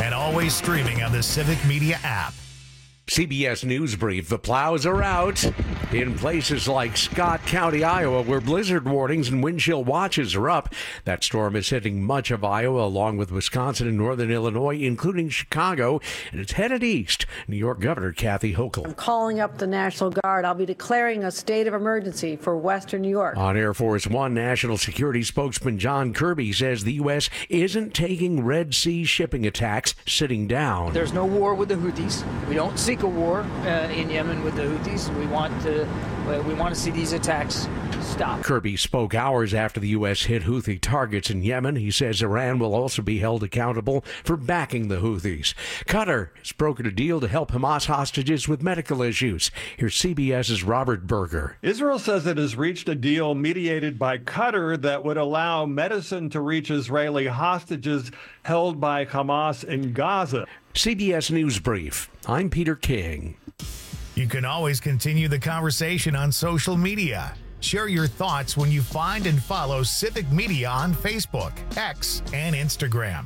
and always streaming on the Civic Media app. CBS News Brief. The plows are out in places like Scott County, Iowa, where blizzard warnings and wind chill watches are up. That storm is hitting much of Iowa, along with Wisconsin and northern Illinois, including Chicago, and it's headed east. New York Governor Kathy Hochul. I'm calling up the National Guard. I'll be declaring a state of emergency for Western New York. On Air Force One, National Security spokesman John Kirby says the U.S. isn't taking Red Sea shipping attacks sitting down. There's no war with the Houthis. We don't seek a war in Yemen with the Houthis. We want to see these attacks stop. Kirby spoke hours after the U.S. hit Houthi targets in Yemen. He says Iran will also be held accountable for backing the Houthis. Qatar has brokered a deal to help Hamas hostages with medical issues. Here's CBS's Robert Berger. Israel says it has reached a deal mediated by Qatar that would allow medicine to reach Israeli hostages held by Hamas in Gaza. CBS News Brief. I'm Peter King. You can always continue the conversation on social media. Share your thoughts when you find and follow Civic Media on Facebook, X, and Instagram.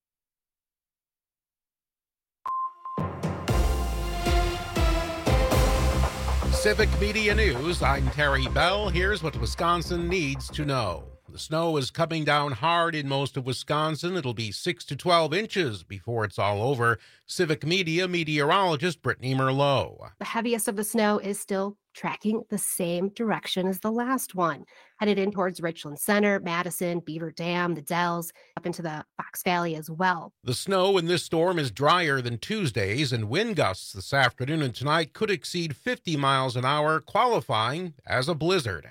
Civic Media News, I'm Terry Bell. Here's what Wisconsin needs to know. The snow is coming down hard in most of Wisconsin. It'll be 6 to 12 inches before it's all over. Civic Media meteorologist Brittany Merlot. The heaviest of the snow is still tracking the same direction as the last one, headed in towards Richland Center, Madison, Beaver Dam, the Dells, up into the Fox Valley as well. The snow in this storm is drier than Tuesday's, and wind gusts this afternoon and tonight could exceed 50 miles an hour, qualifying as a blizzard.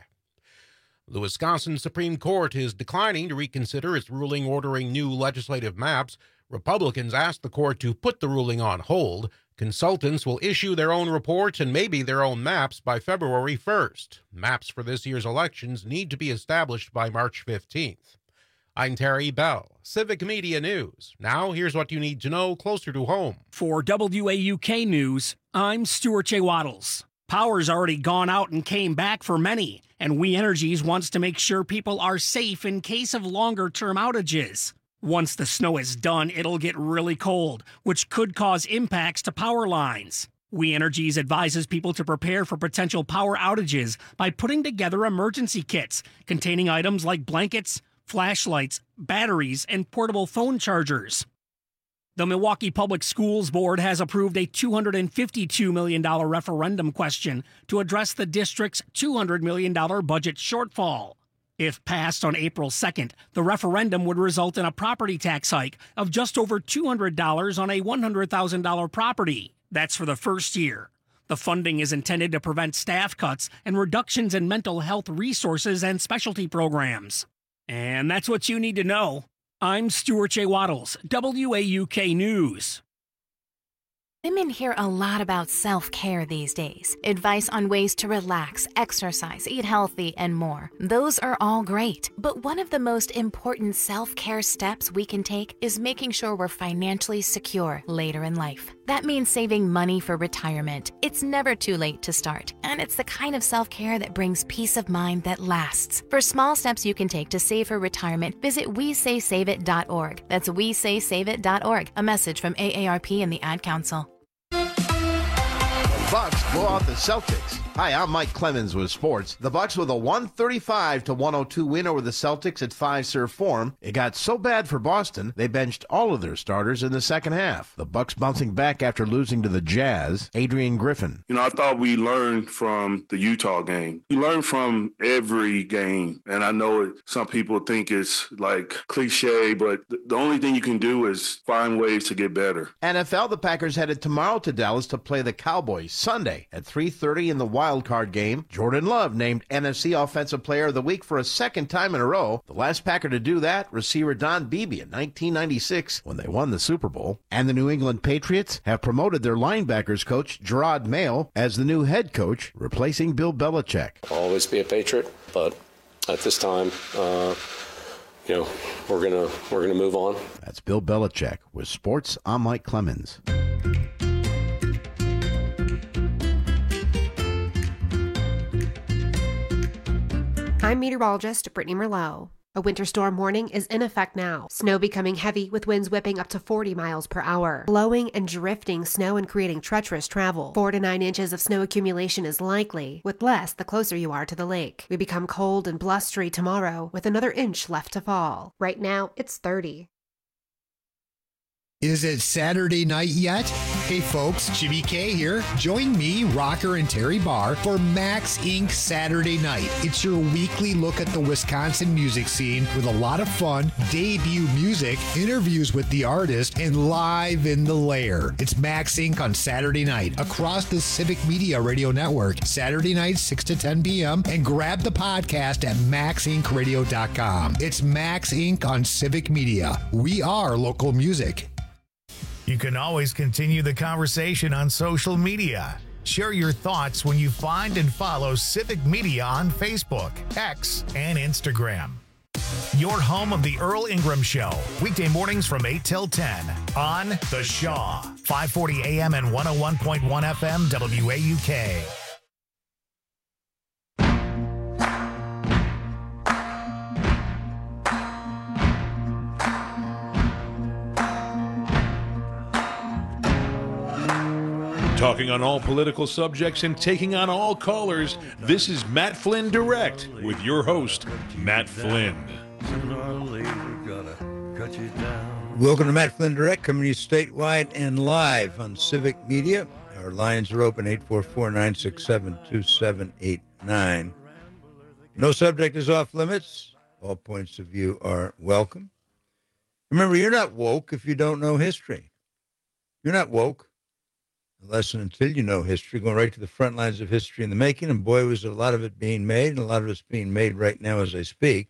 The Wisconsin Supreme Court is declining to reconsider its ruling ordering new legislative maps. Republicans asked the court to put the ruling on hold. Consultants will issue their own reports and maybe their own maps by February 1st. Maps for this year's elections need to be established by March 15th. I'm Terry Bell, Civic Media News. Now, here's what you need to know closer to home. For WAUK News, I'm Stuart J. Waddles. Power's already gone out and came back for many, and We Energies wants to make sure people are safe in case of longer-term outages. Once the snow is done, it'll get really cold, which could cause impacts to power lines. We Energies advises people to prepare for potential power outages by putting together emergency kits containing items like blankets, flashlights, batteries, and portable phone chargers. The Milwaukee Public Schools Board has approved a $252 million referendum question to address the district's $200 million budget shortfall. If passed on April 2nd, the referendum would result in a property tax hike of just over $200 on a $100,000 property. That's for the first year. The funding is intended to prevent staff cuts and reductions in mental health resources and specialty programs. And that's what you need to know. I'm Stuart J. Waddles, WAUK News. Women hear a lot about self-care these days. Advice on ways to relax, exercise, eat healthy, and more. Those are all great. But one of the most important self-care steps we can take is making sure we're financially secure later in life. That means saving money for retirement. It's never too late to start. And it's the kind of self-care that brings peace of mind that lasts. For small steps you can take to save for retirement, visit WeSaySaveIt.org. That's WeSaySaveIt.org. A message from AARP and the Ad Council. Bucks blow out the Celtics. Hi, I'm Mike Clemens with sports. The Bucks with a 135-102 win over the Celtics at Fiserv Forum. It got so bad for Boston, they benched all of their starters in the second half. The Bucks bouncing back after losing to the Jazz. Adrian Griffin. I thought we learned from the Utah game. We learn from every game. And I know some people think it's like cliche, but the only thing you can do is find ways to get better. NFL, the Packers headed tomorrow to Dallas to play the Cowboys Sunday at 3:30 in the wild card game. Jordan Love named NFC Offensive Player of the Week for a second time in a row. The last Packer to do that, receiver Don Beebe in 1996 when they won the Super Bowl. And the New England Patriots have promoted their linebackers coach Gerard Mayo as the new head coach, replacing Bill Belichick. I'll always be a Patriot, but at this time, we're gonna move on. That's Bill Belichick. With sports, I'm Mike Clemens. I'm meteorologist Brittany Merlot. A winter storm warning is in effect now. Snow becoming heavy with winds whipping up to 40 miles per hour. Blowing and drifting snow and creating treacherous travel. 4 to 9 inches of snow accumulation is likely, with less the closer you are to the lake. We become cold and blustery tomorrow with another inch left to fall. Right now, it's 30. Is it Saturday night yet? Hey folks, Jimmy K here. Join me, Rocker, and Terry Barr for Max Inc. Saturday Night. It's your weekly look at the Wisconsin music scene with a lot of fun, debut music, interviews with the artist, and live in the lair. It's Max Inc. on Saturday night across the Civic Media Radio Network. Saturday night, 6 to 10 p.m. And grab the podcast at maxincradio.com. It's Max Inc. on Civic Media. We are local music. You can always continue the conversation on social media. Share your thoughts when you find and follow Civic Media on Facebook, X, and Instagram. Your home of the Earl Ingram Show, weekday mornings from 8 till 10 on The Shaw, 540 AM and 101.1 FM WAUK. Talking on all political subjects and taking on all callers, this is Matt Flynn Direct with your host, Matt Flynn. Welcome to Matt Flynn Direct, coming to you statewide and live on Civic Media. Our lines are open, 844-967-2789. No subject is off limits. All points of view are welcome. Remember, you're not woke if you don't know history. You're not woke unless and until you know history, going right to the front lines of history in the making, and boy, was a lot of it being made, and a lot of it's being made right now as I speak.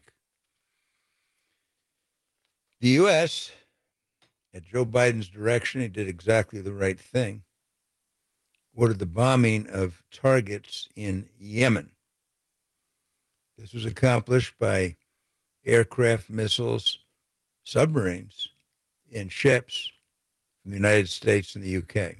The U.S., at Joe Biden's direction, he did exactly the right thing, ordered the bombing of targets in Yemen. This was accomplished by aircraft, missiles, submarines, and ships from the United States and the UK.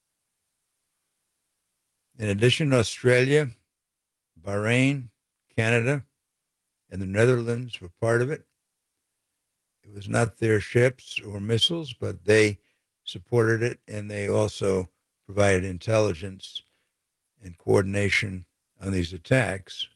In addition, Australia, Bahrain, Canada, and the Netherlands were part of it. It was not their ships or missiles, but they supported it, and they also provided intelligence and coordination on these attacks.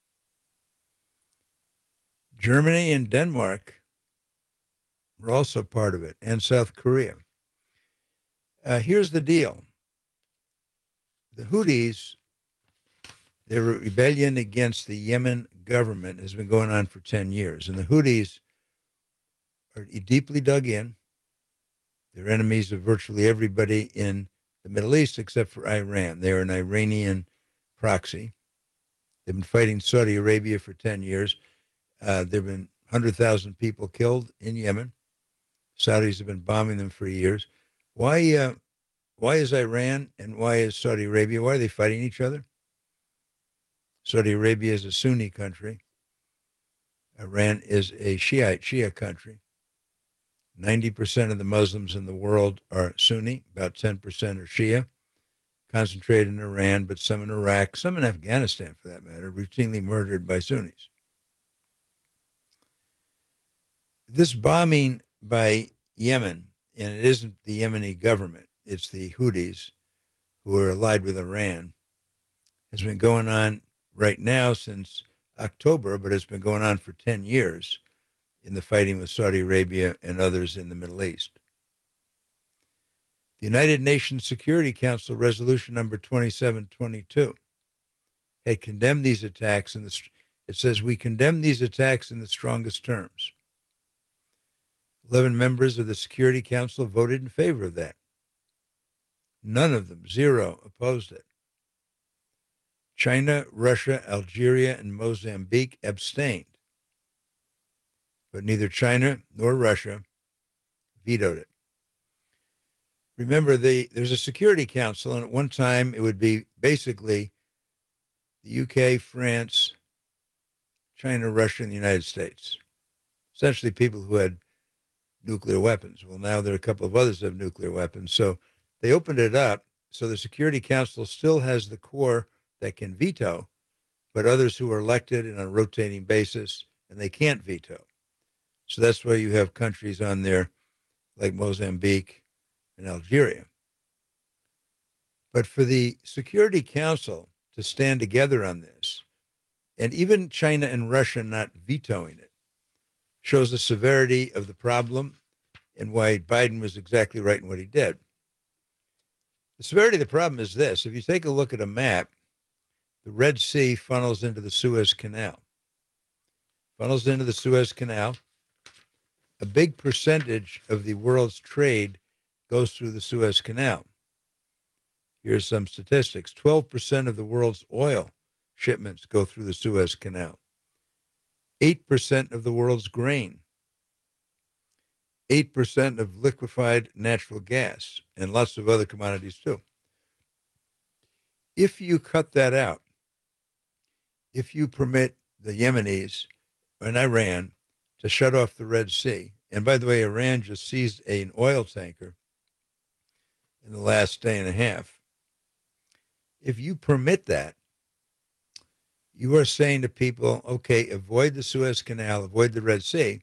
Germany and Denmark were also part of it, and South Korea. Here's the deal. The Houthis, their rebellion against the Yemen government has been going on for 10 years. And the Houthis are deeply dug in. They're enemies of virtually everybody in the Middle East except for Iran. They're an Iranian proxy. They've been fighting Saudi Arabia for 10 years. There have been 100,000 people killed in Yemen. Saudis have been bombing them for years. Why is Iran and why is Saudi Arabia, why are they fighting each other? Saudi Arabia is a Sunni country. Iran is a Shia country. 90% of the Muslims in the world are Sunni, about 10% are Shia, concentrated in Iran, but some in Iraq, some in Afghanistan for that matter, routinely murdered by Sunnis. This bombing by Yemen, and it isn't the Yemeni government, it's the Houthis who are allied with Iran, has been going on right now since October, but it's been going on for 10 years in the fighting with Saudi Arabia and others in the Middle East. The United Nations Security Council Resolution number 2722 had condemned these attacks, and it says, we condemn these attacks in the strongest terms. 11 members of the Security Council voted in favor of that. None of them, 0, opposed it. China, Russia, Algeria, and Mozambique abstained. But neither China nor Russia vetoed it. Remember, there's a Security Council, and at one time it would be basically the UK, France, China, Russia, and the United States. Essentially people who had nuclear weapons. Well, now there are a couple of others that have nuclear weapons. So they opened it up, so the Security Council still has the core that can veto, but others who are elected on a rotating basis and they can't veto. So that's why you have countries on there like Mozambique and Algeria. But for the Security Council to stand together on this, and even China and Russia not vetoing it, shows the severity of the problem and why Biden was exactly right in what he did. The severity of the problem is this. If you take a look at a map, the Red Sea funnels into the Suez Canal. Funnels into the Suez Canal. A big percentage of the world's trade goes through the Suez Canal. Here's some statistics. 12% of the world's oil shipments go through the Suez Canal. 8% of the world's grain. 8% of liquefied natural gas, and lots of other commodities too. If you cut that out, if you permit the Yemenis and Iran to shut off the Red Sea, and by the way, Iran just seized an oil tanker in the last day and a half. If you permit that, you are saying to people, okay, avoid the Suez Canal, avoid the Red Sea.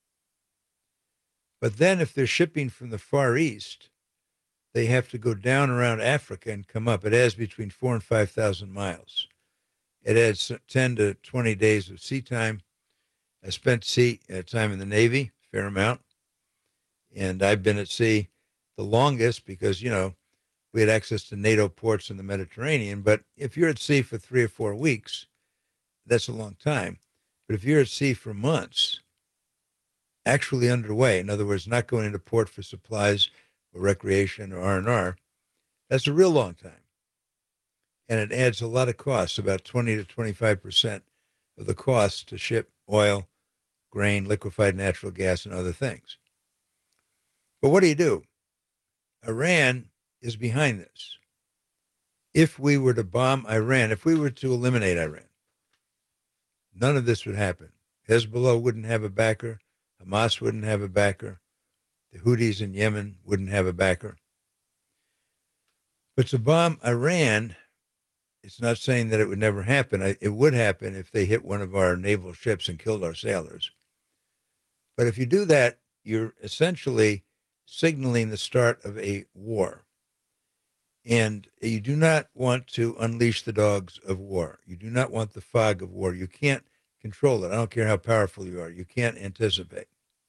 But then if they're shipping from the Far East, they have to go down around Africa and come up. It adds between 4,000 and 5,000 miles. It adds 10 to 20 days of sea time. I spent time in the Navy, a fair amount. And I've been at sea the longest because, you know, we had access to NATO ports in the Mediterranean. But if you're at sea for 3 or 4 weeks, that's a long time. But if you're at sea for months, actually underway, in other words, not going into port for supplies or recreation or R&R, that's a real long time. And it adds a lot of costs, about 20 to 25% of the cost to ship oil, grain, liquefied natural gas, and other things. But what do? Iran is behind this. If we were to bomb Iran, if we were to eliminate Iran, none of this would happen. Hezbollah wouldn't have a backer. Hamas wouldn't have a backer. The Houthis in Yemen wouldn't have a backer. But to bomb Iran, it's not saying that it would never happen. It would happen if they hit one of our naval ships and killed our sailors. But if you do that, you're essentially signaling the start of a war. And you do not want to unleash the dogs of war. You do not want the fog of war. You can't control it. I don't care how powerful you are. You can't anticipate.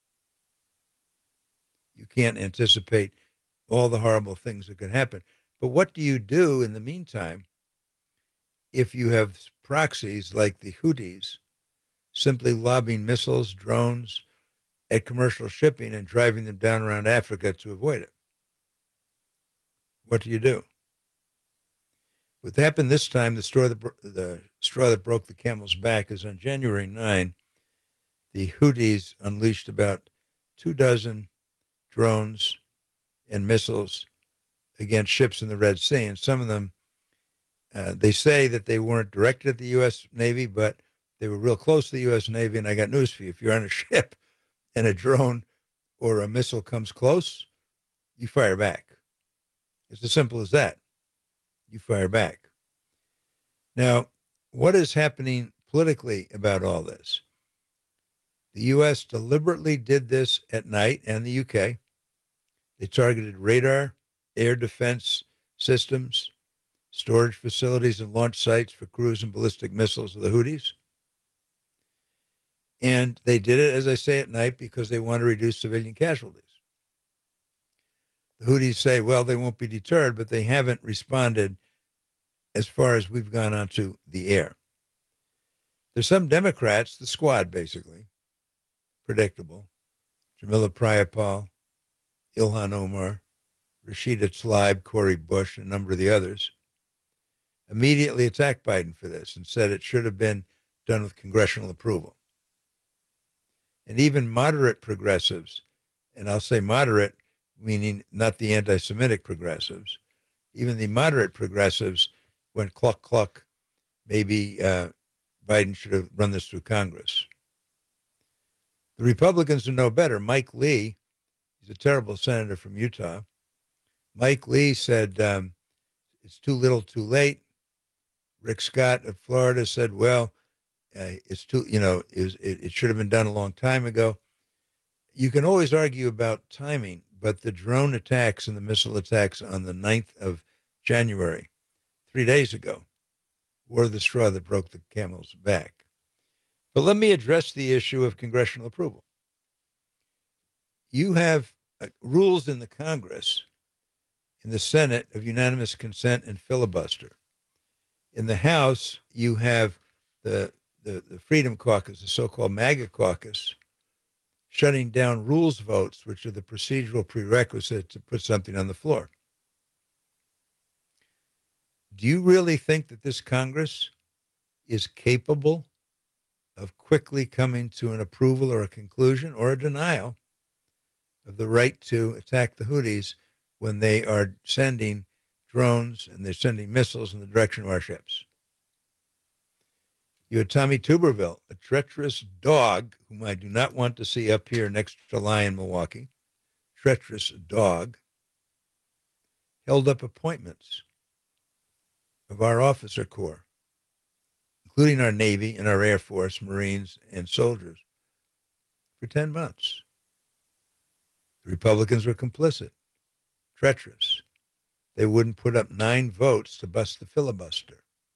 You can't anticipate all the horrible things that could happen. But what do you do in the meantime if you have proxies like the Houthis simply lobbing missiles, drones at commercial shipping and driving them down around Africa to avoid it? What do? What happened this time, the straw that broke the camel's back, is on January 9, the Houthis unleashed about 24 drones and missiles against ships in the Red Sea. And some of them, they say that they weren't directed at the U.S. Navy, but they were real close to the U.S. Navy. And I got news for you. If you're on a ship and a drone or a missile comes close, you fire back. It's as simple as that. You fire back. Now, what is happening politically about all this? The U.S. deliberately did this at night, and the UK. They targeted radar, air defense systems, storage facilities, and launch sites for cruise and ballistic missiles of the Houthis. And they did it, as I say, at night because they want to reduce civilian casualties. The Houthis say, well, they won't be deterred, but they haven't responded as far as we've gone onto the air. There's some Democrats, the squad basically, predictable, Jamila Prayapal, Ilhan Omar, Rashida Tlaib, Cori Bush, and a number of the others, immediately attacked Biden for this and said it should have been done with congressional approval. And even moderate progressives, and I'll say moderate, meaning not the anti-Semitic progressives, even the moderate progressives went cluck, cluck, maybe Biden should have run this through Congress. The Republicans who know better, Mike Lee, he's a terrible senator from Utah. Mike Lee said, it's too little, too late. Rick Scott of Florida said, well, it's too, it should have been done a long time ago. You can always argue about timing, but the drone attacks and the missile attacks on the 9th of January, 3 days ago, were the straw that broke the camel's back. But let me address the issue of congressional approval. You have rules in the Congress, in the Senate, of unanimous consent and filibuster. In the House, you have the Freedom Caucus, the so-called MAGA caucus, shutting down rules votes, which are the procedural prerequisite to put something on the floor. Do you really think that this Congress is capable of quickly coming to an approval or a conclusion or a denial of the right to attack the Houthis when they are sending drones and they're sending missiles in the direction of our ships? You had Tommy Tuberville, a treacherous dog whom I do not want to see up here next to July in Milwaukee, treacherous dog, held up appointments of our officer corps, including our Navy and our Air Force, Marines, and soldiers, for 10 months. The Republicans were complicit, treacherous. They wouldn't put up 9 votes to bust the filibuster.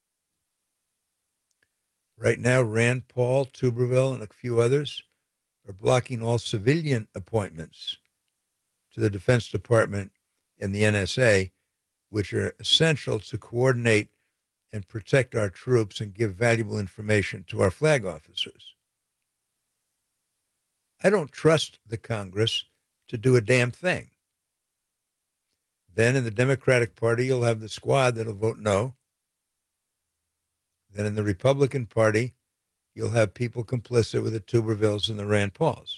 Right now, Rand Paul, Tuberville, and a few others are blocking all civilian appointments to the Defense Department and the NSA, which are essential to coordinate and protect our troops and give valuable information to our flag officers. I don't trust the Congress to do a damn thing. Then in the Democratic Party, you'll have the squad that'll vote no. Then in the Republican Party, you'll have people complicit with the Tubervilles and the Rand Pauls.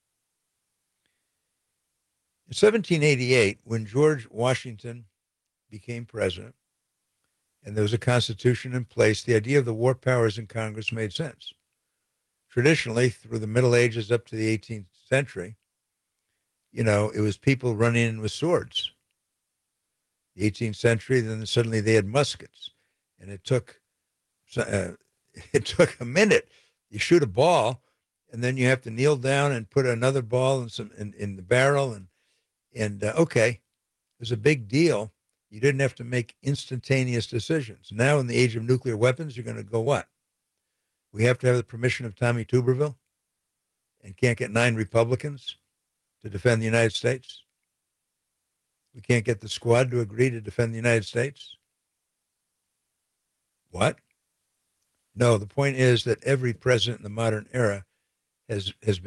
In 1788, when George Washington became president and there was a constitution in place, the idea of the war powers in Congress made sense. Traditionally, through the Middle Ages up to the 18th century, it was people running in with swords. The 18th century, then suddenly they had muskets, and it took a minute. You shoot a ball, and then you have to kneel down and put another ball in the barrel, and okay, it was a big deal. You didn't have to make instantaneous decisions. Now, in the age of nuclear weapons, you're going to go what? We have to have the permission of Tommy Tuberville, and can't get 9 Republicans to defend the United States. We can't get the squad to agree to defend the United States. What? No, the point is that every president in the modern era has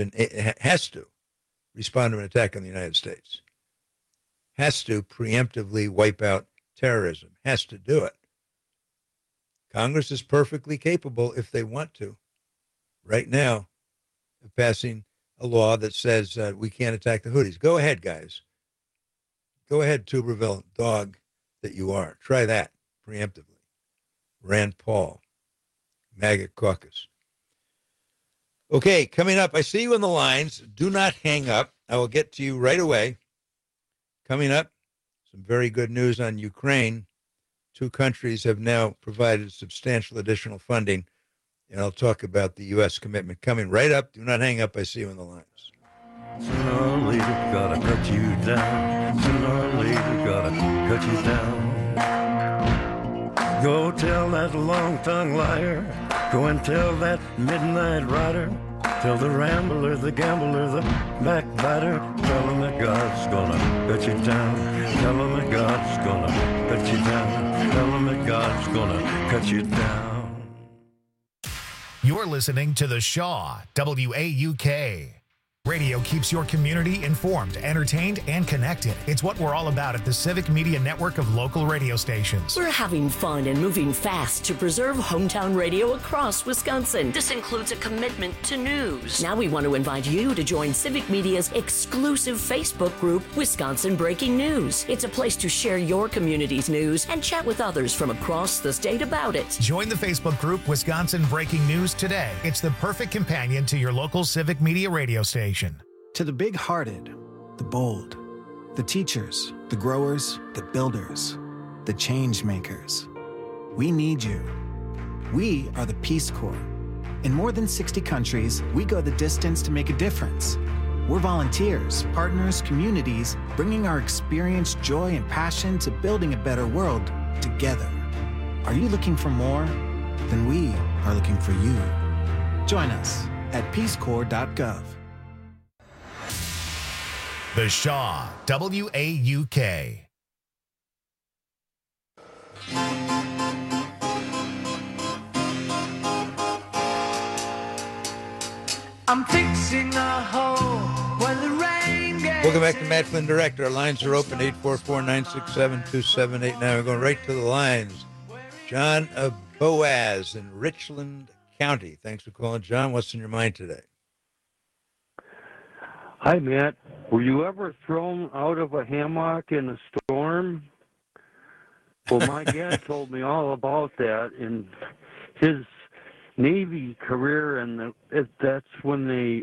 to respond to an attack on the United States, has to preemptively wipe out terrorism, has to do it. Congress is perfectly capable, if they want to, right now, of passing a law that says we can't attack the Houthis. Go ahead, guys. Go ahead, Tuberville, dog that you are. Try that preemptively. Rand Paul, MAGA caucus. Okay, coming up, I see you on the lines. Do not hang up. I will get to you right away. Coming up, some very good news on Ukraine. 2 countries have now provided substantial additional funding, and I'll talk about the U.S. commitment coming right up. Do not hang up. I see you on the lines. Sooner or later, gotta cut you down. Sooner or later, gotta cut you down. Go tell that long-tongued liar. Go and tell that midnight rider. Tell the rambler, the gambler, the backbiter. Tell him that God's gonna cut you down. Tell him that God's gonna cut you down. Tell him that God's gonna cut you down. You're listening to The Shaw, WAUK. Radio keeps your community informed, entertained, and connected. It's what we're all about at the Civic Media Network of local radio stations. We're having fun and moving fast to preserve hometown radio across Wisconsin. This includes a commitment to news. Now we want to invite you to join Civic Media's exclusive Facebook group, Wisconsin Breaking News. It's a place to share your community's news and chat with others from across the state about it. Join the Facebook group, Wisconsin Breaking News today. It's the perfect companion to your local Civic Media radio station. To the big-hearted, the bold, the teachers, the growers, the builders, the change makers, we need you. We are the Peace Corps, In more than 60 countries, we go the distance to make a difference. We're volunteers, partners, communities, bringing our experience, joy, and passion to building a better world together. Are you looking for more? Then we are looking for you. Join us at peacecorps.gov. The Shaw, WAUK. I'm fixing a hole when the rain gets. Welcome back to Matt Flynn Direct. Our lines are open, 844-967-2789. We're going right to the lines. John of Boaz in Richland County. Thanks for calling, John. What's in your mind today? Hi, Matt. Were you ever thrown out of a hammock in a storm? Well, my dad told me all about that in his Navy career, and that's when they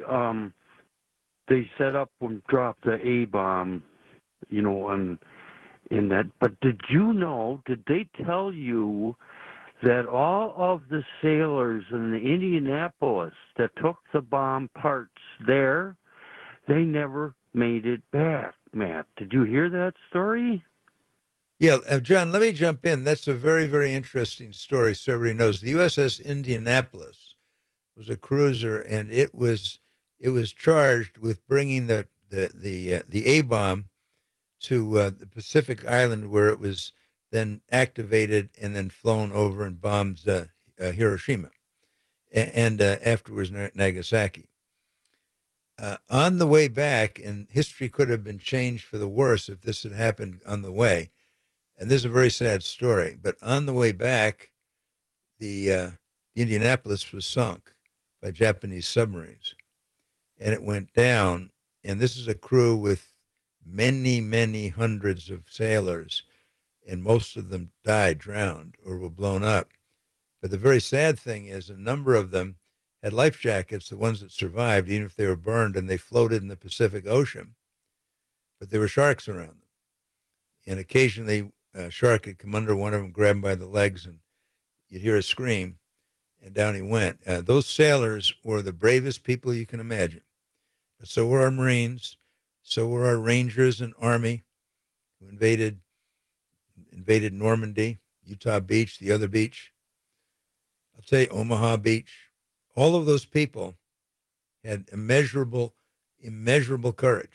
set up and dropped the A-bomb, in that. But did they tell you that all of the sailors in the Indianapolis that took the bomb parts there, they never made it back, Matt? Did you hear that story? Yeah, John, let me jump in. That's a very, very interesting story, so everybody knows. The USS Indianapolis was a cruiser, and it was charged with bringing the A-bomb to the Pacific Island, where it was then activated and then flown over and bombed Hiroshima and afterwards Nagasaki. On the way back, and history could have been changed for the worse if this had happened on the way, and this is a very sad story, but on the way back, the Indianapolis was sunk by Japanese submarines, and it went down, and this is a crew with many, many hundreds of sailors, and most of them died, drowned, or were blown up. But the very sad thing is a number of them had life jackets, the ones that survived, even if they were burned, and they floated in the Pacific Ocean. But there were sharks around them. And occasionally a shark would come under one of them, grab him by the legs, and you'd hear a scream, and down he went. Those sailors were the bravest people you can imagine. So were our Marines. So were our Rangers and Army, who invaded Normandy, Utah Beach, the other beach. I'll tell you, Omaha Beach. All of those people had immeasurable courage.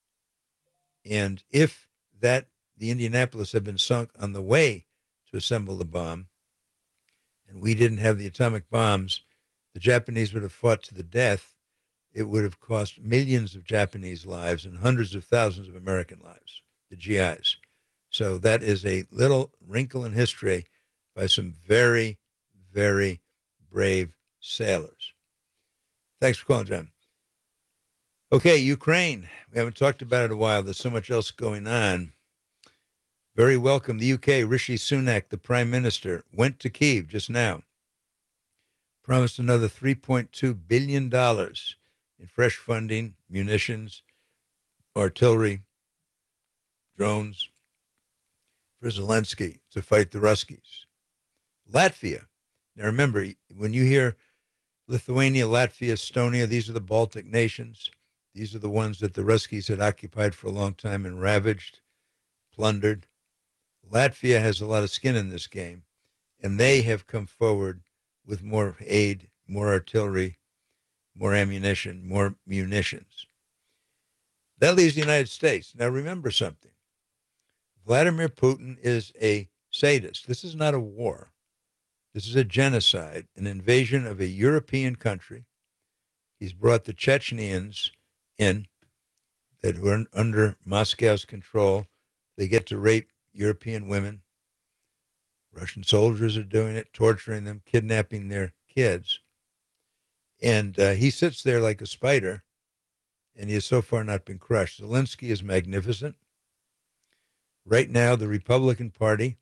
And if the Indianapolis had been sunk on the way to assemble the bomb, and we didn't have the atomic bombs, the Japanese would have fought to the death. It would have cost millions of Japanese lives and hundreds of thousands of American lives, the GIs. So that is a little wrinkle in history by some very, very brave sailors. Thanks for calling, John. Okay, Ukraine. We haven't talked about it in a while. There's so much else going on. Very welcome. The UK, Rishi Sunak, the Prime Minister, went to Kyiv just now. Promised another $3.2 billion in fresh funding, munitions, artillery, drones for Zelensky to fight the Ruskies. Latvia. Now remember, when you hear Lithuania, Latvia, Estonia, these are the Baltic nations. These are the ones that the Ruskies had occupied for a long time and ravaged, plundered. Latvia has a lot of skin in this game, and they have come forward with more aid, more artillery, more ammunition, more munitions. That leaves the United States. Now remember something. Vladimir Putin is a sadist. This is not a war. This is a genocide, an invasion of a European country. He's brought the Chechens in that were under Moscow's control. They get to rape European women. Russian soldiers are doing it, torturing them, kidnapping their kids. And he sits there like a spider, and he has so far not been crushed. Zelensky is magnificent. Right now, the Republican Party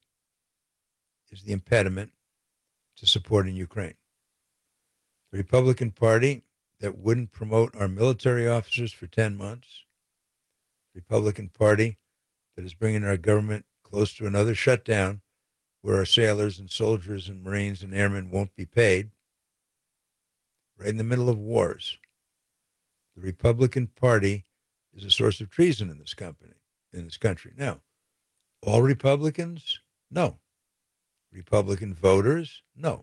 is the impediment to supporting Ukraine. The Republican Party that wouldn't promote our military officers for 10 months. The Republican Party that is bringing our government close to another shutdown where our sailors and soldiers and Marines and airmen won't be paid. right in the middle of wars. The Republican Party is a source of treason in this country. Now, all Republicans? No. Republican voters? No.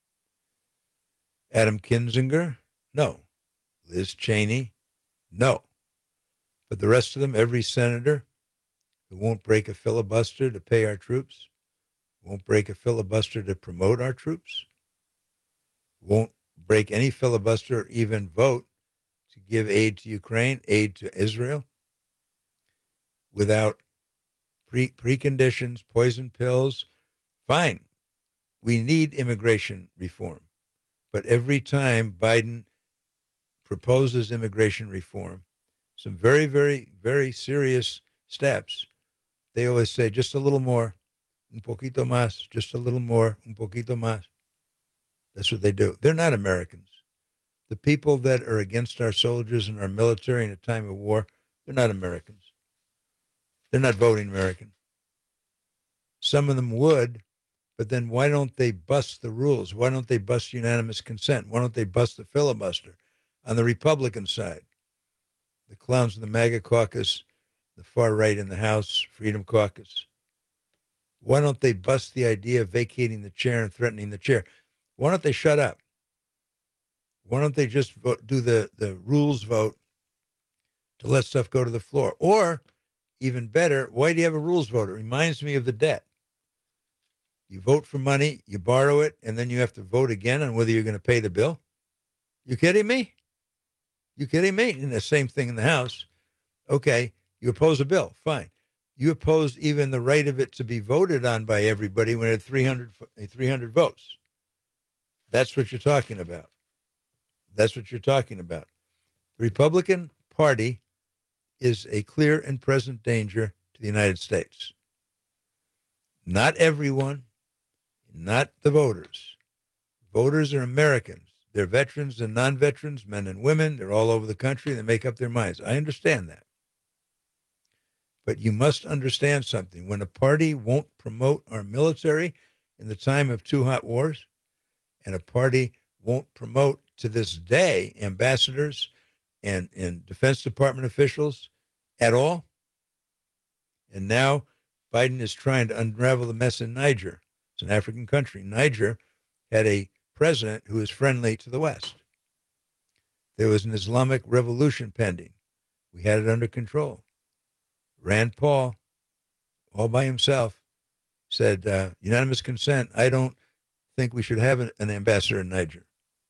Adam Kinzinger? No. Liz Cheney? No. But the rest of them, every senator who won't break a filibuster to pay our troops, won't break a filibuster to promote our troops, won't break any filibuster or even vote to give aid to Ukraine, aid to Israel, without preconditions, poison pills. Fine. We need immigration reform. But every time Biden proposes immigration reform, some very, very, very serious steps, they always say just a little more, un poquito más, just a little more, un poquito más. That's what they do. They're not Americans. The people that are against our soldiers and our military in a time of war, they're not Americans. They're not voting American. Some of them would, but then why don't they bust the rules? Why don't they bust unanimous consent? Why don't they bust the filibuster on the Republican side? The clowns in the MAGA caucus, the far right in the House, Freedom Caucus. Why don't they bust the idea of vacating the chair and threatening the chair? Why don't they shut up? Why don't they just do the rules vote to let stuff go to the floor? Or, even better, why do you have a rules vote? It reminds me of the debt. You vote for money, you borrow it, and then you have to vote again on whether you're going to pay the bill? You kidding me? You kidding me? And the same thing in the House. Okay, you oppose a bill, fine. You oppose even the right of it to be voted on by everybody when it had 300 votes. That's what you're talking about. That's what you're talking about. The Republican Party is a clear and present danger to the United States. Not everyone, not the voters. Voters are Americans. They're veterans and non-veterans, men and women. They're all over the country. They make up their minds. I understand that. But you must understand something. When a party won't promote our military in the time of two hot wars, and a party won't promote to this day ambassadors and Defense Department officials at all, and now Biden is trying to unravel the mess in Niger. It's an African country. Niger had a president who is friendly to the West. There was an Islamic revolution pending. We had it under control. Rand Paul, all by himself, said, unanimous consent, I don't think we should have an ambassador in Niger.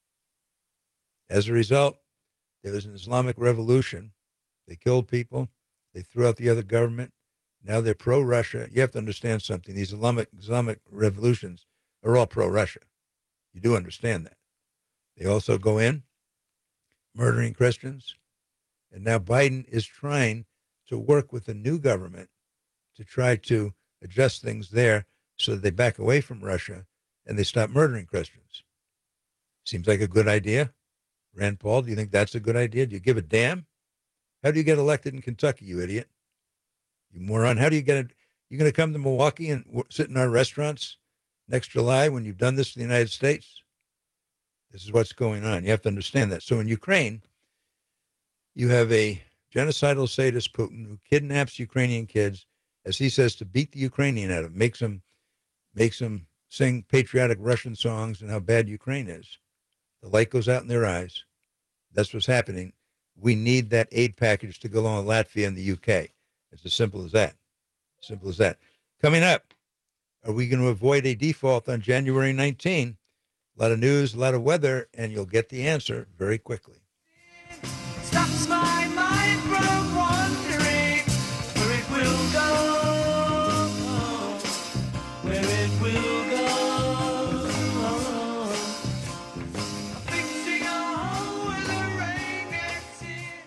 As a result, there was an Islamic revolution. They killed people. They threw out the other government. Now they're pro-Russia. You have to understand something. These Islamic revolutions are all pro-Russia. You do understand that. They also go in, murdering Christians. And now Biden is trying to work with the new government to try to adjust things there so that they back away from Russia and they stop murdering Christians. Seems like a good idea. Rand Paul, do you think that's a good idea? Do you give a damn? How do you get elected in Kentucky, you idiot? You moron. How do you get it? You're going to come to Milwaukee and sit in our restaurants next July when you've done this to the United States? This is what's going on. You have to understand that. So in Ukraine, you have a genocidal sadist Putin who kidnaps Ukrainian kids, as he says, to beat the Ukrainian out of them, makes them sing patriotic Russian songs and how bad Ukraine is. The light goes out in their eyes. That's what's happening. We need that aid package to go along with Latvia and the UK. It's as simple as that. Simple as that. Coming up, are we going to avoid a default on January 19? A lot of news, a lot of weather, and you'll get the answer very quickly. Stops my mind from wondering where it will go, where it will go. Fixing a hole where the rain gets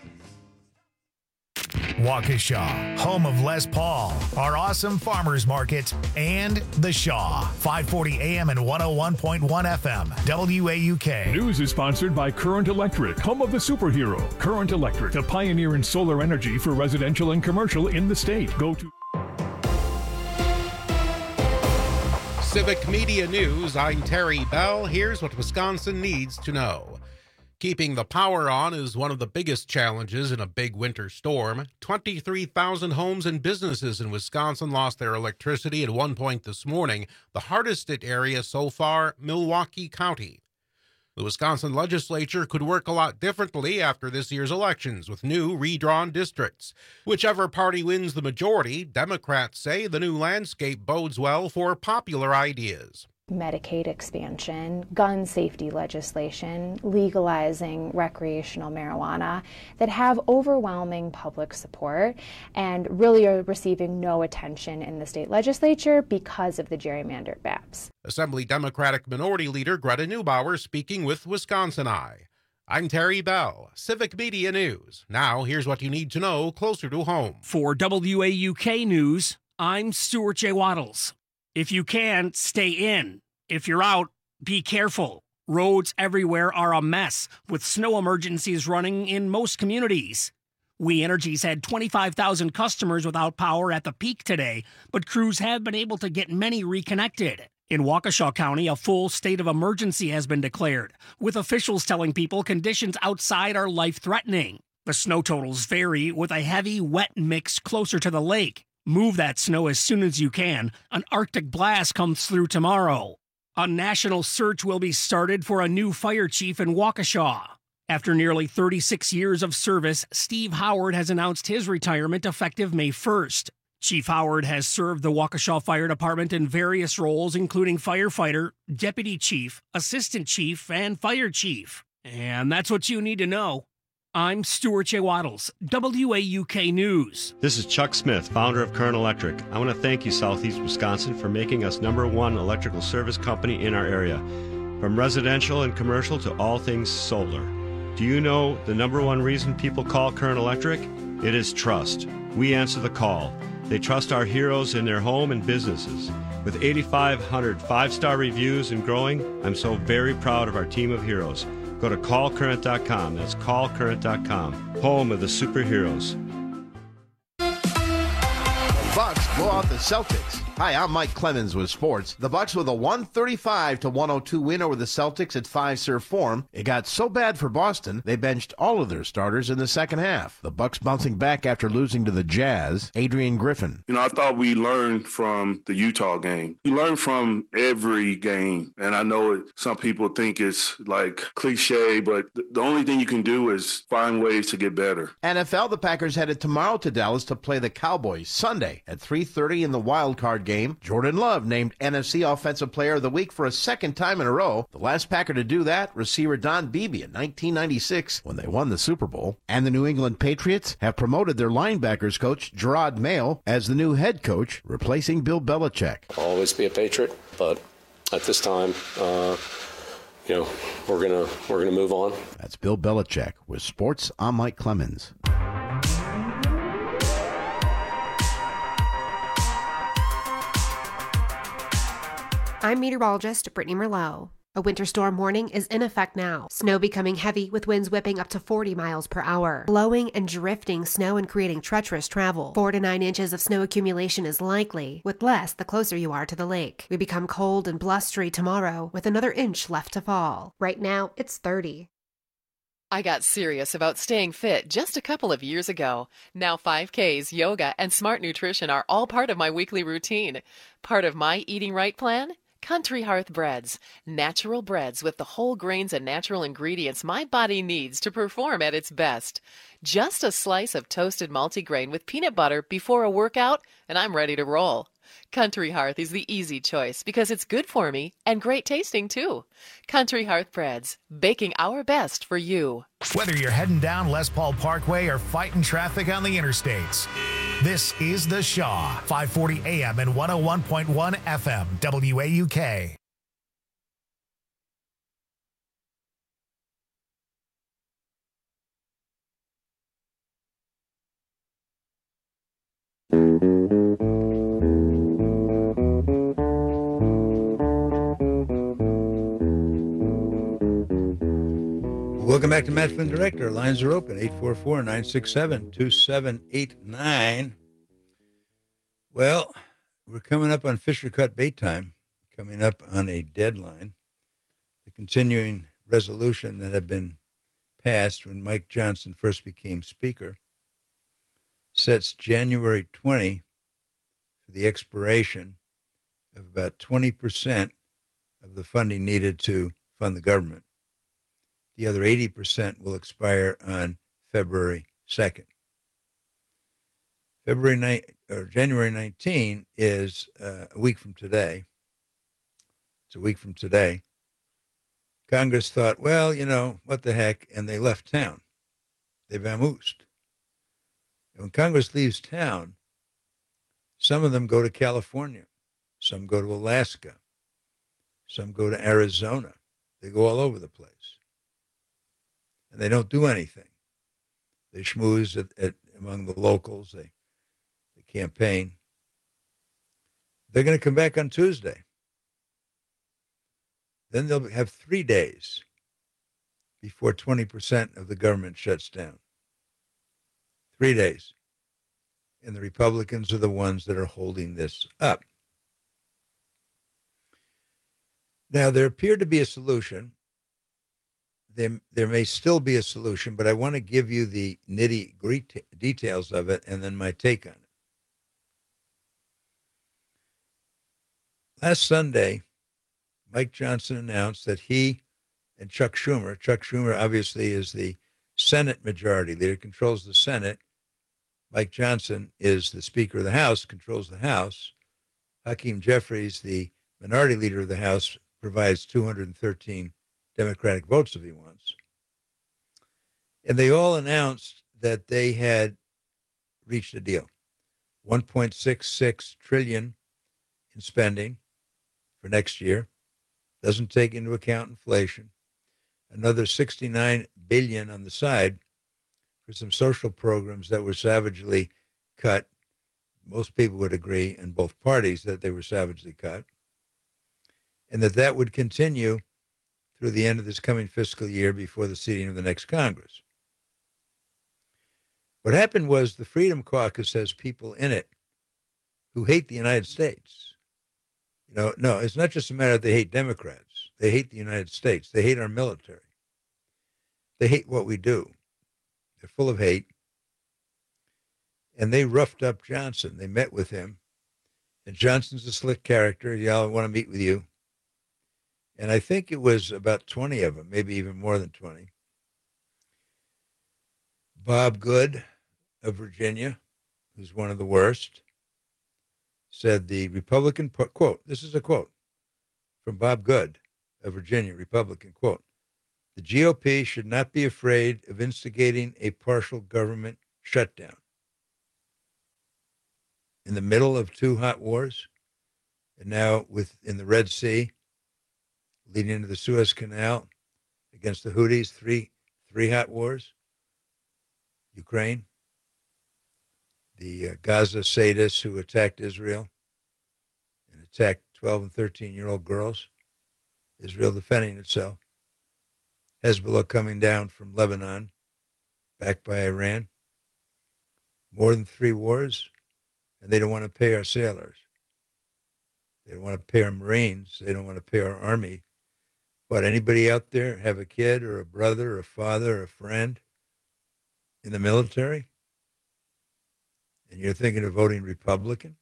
in. Waukesha, home of Les Paul, our awesome farmers market, and The Shaw, 540 AM and 101.1 FM, WAUK. News is sponsored by Current Electric, home of the superhero. Current Electric, the pioneer in solar energy for residential and commercial in the state. Go to Civic Media News. I'm Terry Bell. Here's what Wisconsin needs to know. Keeping the power on is one of the biggest challenges in a big winter storm. 23,000 homes and businesses in Wisconsin lost their electricity at one point this morning, the hardest hit area so far, Milwaukee County. The Wisconsin legislature could work a lot differently after this year's elections with new redrawn districts. Whichever party wins the majority, Democrats say the new landscape bodes well for popular ideas. Medicaid expansion, gun safety legislation, legalizing recreational marijuana that have overwhelming public support and really are receiving no attention in the state legislature because of the gerrymandered maps. Assembly Democratic Minority Leader Greta Neubauer speaking with Wisconsin Eye. I'm Terry Bell, Civic Media News. Now here's what you need to know closer to home. For WAUK News, I'm Stuart J. Waddles. If you can, stay in. If you're out, be careful. Roads everywhere are a mess, with snow emergencies running in most communities. We Energies had 25,000 customers without power at the peak today, but crews have been able to get many reconnected. In Waukesha County, a full state of emergency has been declared, with officials telling people conditions outside are life-threatening. The snow totals vary, with a heavy, wet mix closer to the lake. Move that snow as soon as you can. An Arctic blast comes through tomorrow. A national search will be started for a new fire chief in Waukesha. After nearly 36 years of service, Steve Howard has announced his retirement effective May 1st. Chief Howard has served the Waukesha Fire Department in various roles, including firefighter, deputy chief, assistant chief, and fire chief. And that's what you need to know. I'm Stuart J. Waddles, WAUK News. This is Chuck Smith, founder of Current Electric. I want to thank you, Southeast Wisconsin, for making us #1 electrical service company in our area. From residential and commercial to all things solar. Do you know the #1 reason people call Current Electric? It is trust. We answer the call. They trust our heroes in their home and businesses. With 8,500 five-star reviews and growing, I'm so very proud of our team of heroes. Go to callcurrent.com. That's callcurrent.com. Home of the superheroes. Bucks blow out the Celtics. Hi, I'm Mike Clemens with sports. The Bucks with a 135-102 win over the Celtics at five-serve form. It got so bad for Boston, they benched all of their starters in the second half. The Bucks bouncing back after losing to the Jazz. Adrian Griffin. I thought we learned from the Utah game. You learn from every game. And I know some people think it's like cliche, but the only thing you can do is find ways to get better. NFL, the Packers headed tomorrow to Dallas to play the Cowboys Sunday at 3:30 in the wild card game. Jordan Love named NFC Offensive Player of the Week for a second time in a row. The last Packer to do that, receiver Don Beebe in 1996 when they won the Super Bowl. And the New England Patriots have promoted their linebackers coach Gerard Mayo as the new head coach, replacing Bill Belichick. I'll always be a Patriot, but at this time, we're gonna move on. That's Bill Belichick with sports. I'm Mike Clemens. I'm meteorologist Brittany Merlot. A winter storm warning is in effect now. Snow becoming heavy with winds whipping up to 40 miles per hour. Blowing and drifting snow and creating treacherous travel. 4 to 9 inches of snow accumulation is likely, with less the closer you are to the lake. We become cold and blustery tomorrow with another inch left to fall. Right now, it's 30. I got serious about staying fit just a couple of years ago. Now 5Ks, yoga, and smart nutrition are all part of my weekly routine. Part of my eating right plan? Country Hearth Breads. Natural breads with the whole grains and natural ingredients my body needs to perform at its best. Just a slice of toasted multigrain with peanut butter before a workout, and I'm ready to roll. Country Hearth is the easy choice because it's good for me and great tasting too. Country Hearth Breads, baking our best for you. Whether you're heading down Les Paul Parkway or fighting traffic on the interstates, this is The Shaw, 540 AM and 101.1 FM, WAUK. Welcome back to Matt Flynn Direct. Our lines are open, 844-967-2789. Well, we're coming up on Fisher Cut bait time, coming up on a deadline. The continuing resolution that have been passed when Mike Johnson first became Speaker sets January 20 for the expiration of about 20% of the funding needed to fund the government. The other 80% will expire on February 2nd. January 19 is a week from today. It's a week from today. Congress thought, well, you know, what the heck, and they left town. They vamoosed. And when Congress leaves town, some of them go to California, some go to Alaska, some go to Arizona. They go all over the place. And they don't do anything. They schmooze among the locals. They campaign. They're going to come back on Tuesday. Then they'll have 3 days before 20% of the government shuts down. 3 days. And the Republicans are the ones that are holding this up. Now, there appeared to be a solution. There may still be a solution, but I want to give you the nitty-gritty details of it and then my take on it. Last Sunday, Mike Johnson announced that he and Chuck Schumer obviously is the Senate majority leader, controls the Senate. Mike Johnson is the Speaker of the House, controls the House. Hakeem Jeffries, the minority leader of the House, provides 213 Democratic votes if he wants. And they all announced that they had reached a deal. $1.66 trillion in spending for next year. Doesn't take into account inflation. Another $69 billion on the side for some social programs that were savagely cut. Most people would agree in both parties that they were savagely cut. And that would continue through the end of this coming fiscal year before the seating of the next Congress. What happened was the Freedom Caucus has people in it who hate the United States. No, it's not just a matter that they hate Democrats. They hate the United States. They hate our military. They hate what we do. They're full of hate. And they roughed up Johnson. They met with him. And Johnson's a slick character. Yeah, I want to meet with you. And I think it was about 20 of them, maybe even more than 20. Bob Good of Virginia, who's one of the worst, said the Republican, quote, this is a quote from Bob Good of Virginia, Republican, quote, the GOP should not be afraid of instigating a partial government shutdown. In the middle of two hot wars, and now in the Red Sea, leading into the Suez Canal, against the Houthis, three hot wars, Ukraine, the Gaza sadists who attacked Israel and attacked 12 and 13-year-old girls, Israel defending itself, Hezbollah coming down from Lebanon, backed by Iran, more than 3 wars, and they don't want to pay our sailors. They don't want to pay our Marines. They don't want to pay our Army. But anybody out there have a kid or a brother or a father or a friend in the military? And you're thinking of voting Republican?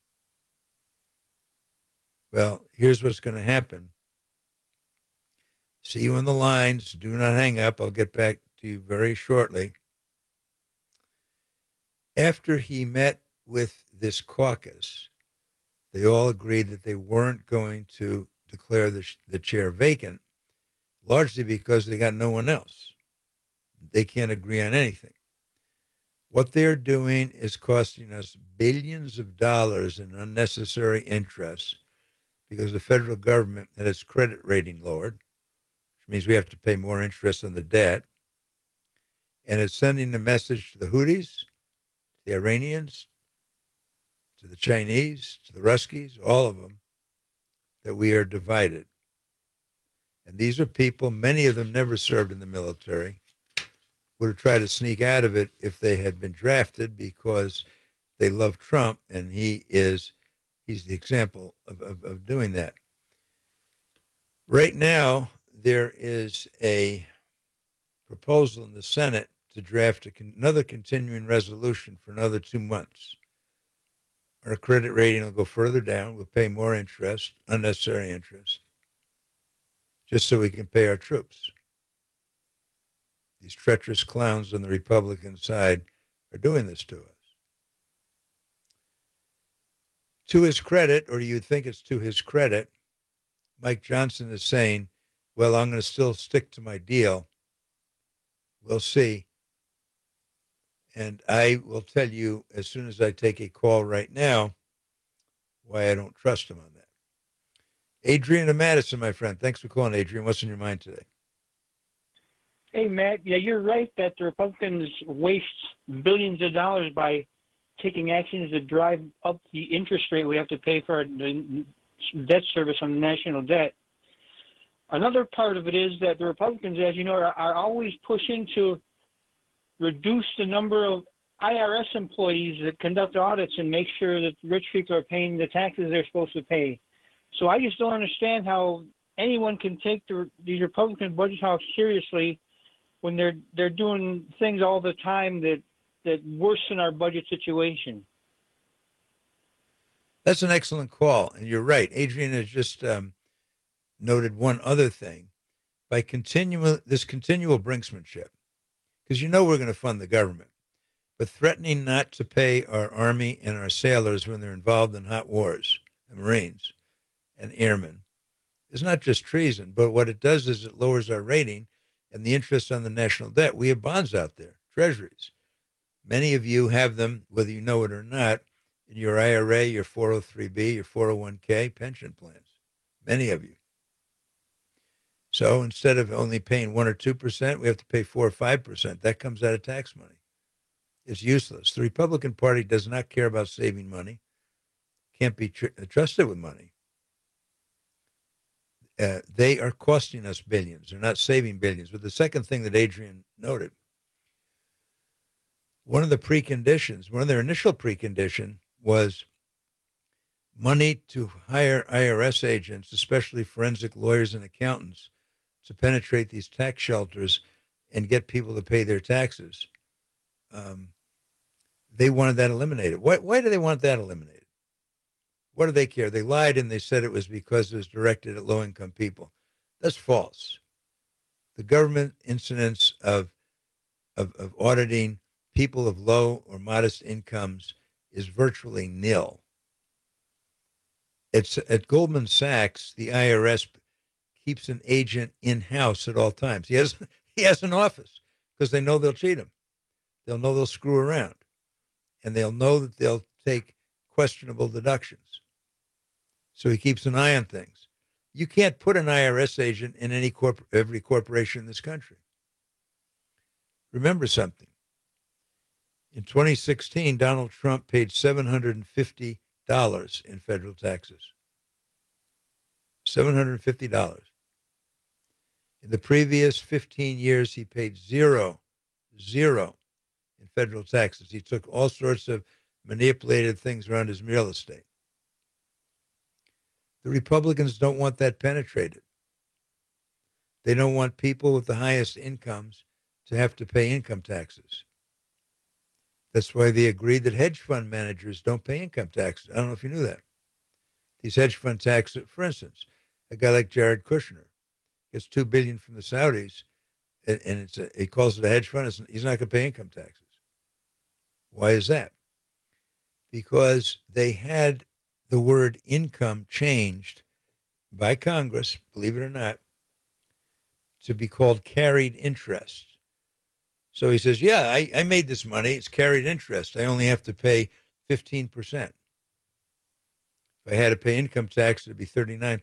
Well, here's what's going to happen. See you in the lines. Do not hang up. I'll get back to you very shortly. After he met with this caucus, they all agreed that they weren't going to declare the chair vacant, largely because they got no one else. They can't agree on anything. What they're doing is costing us billions of dollars in unnecessary interest because the federal government had its credit rating lowered, which means we have to pay more interest on the debt. And it's sending a message to the Houthis, the Iranians, to the Chinese, to the Ruskies, all of them, that we are divided. And these are people, many of them never served in the military, would have tried to sneak out of it if they had been drafted because they love Trump, and he's the example of doing that. Right now, there is a proposal in the Senate to draft another continuing resolution for another 2 months. Our credit rating will go further down. We'll pay more interest, unnecessary interest, just so we can pay our troops. These treacherous clowns on the Republican side are doing this to us. To his credit, or you think it's to his credit, Mike Johnson is saying, well, I'm going to still stick to my deal. We'll see. And I will tell you as soon as I take a call right now why I don't trust him on that. Adrian and Madison, my friend. Thanks for calling, Adrian. What's in your mind today? Hey, Matt. Yeah, you're right that the Republicans waste billions of dollars by taking actions to drive up the interest rate we have to pay for the debt service on the national debt. Another part of it is that the Republicans, as you know, are always pushing to reduce the number of IRS employees that conduct audits and make sure that rich people are paying the taxes they're supposed to pay. So I just don't understand how anyone can take these Republican budget talks seriously when they're doing things all the time that worsen our budget situation. That's an excellent call, and you're right. Adrian has just noted one other thing. By this continual brinksmanship, because you know we're going to fund the government, but threatening not to pay our Army and our sailors when they're involved in hot wars, the Marines and airmen, is not just treason, but what it does is it lowers our rating and the interest on the national debt. We have bonds out there, treasuries. Many of you have them, whether you know it or not, in your IRA, your 403B, your 401k, pension plans. Many of you. So instead of only paying 1 or 2%, we have to pay 4 or 5%. That comes out of tax money. It's useless. The Republican Party does not care about saving money, can't be trusted with money. They are costing us billions. They're not saving billions. But the second thing that Adrian noted, one of their initial precondition was money to hire IRS agents, especially forensic lawyers and accountants, to penetrate these tax shelters and get people to pay their taxes. They wanted that eliminated. Why do they want that eliminated? What do they care? They lied and they said it was because it was directed at low-income people. That's false. The government incidence of auditing people of low or modest incomes is virtually nil. It's at Goldman Sachs, the IRS keeps an agent in-house at all times. He has an office because they know they'll cheat him. They'll know they'll screw around. And they'll know that they'll take questionable deductions. So he keeps an eye on things. You can't put an IRS agent in every corporation in this country. Remember something. In 2016, Donald Trump paid $750 in federal taxes. $750. In the previous 15 years, he paid zero in federal taxes. He took all sorts of manipulated things around his real estate. The Republicans don't want that penetrated. They don't want people with the highest incomes to have to pay income taxes. That's why they agreed that hedge fund managers don't pay income taxes. I don't know if you knew that. These hedge fund taxes, for instance, a guy like Jared Kushner gets $2 billion from the Saudis, and he calls it a hedge fund. He's not going to pay income taxes. Why is that? Because they had the word income changed by Congress, believe it or not, to be called carried interest. So he says, yeah, I made this money. It's carried interest. I only have to pay 15%. If I had to pay income tax, it'd be 39%.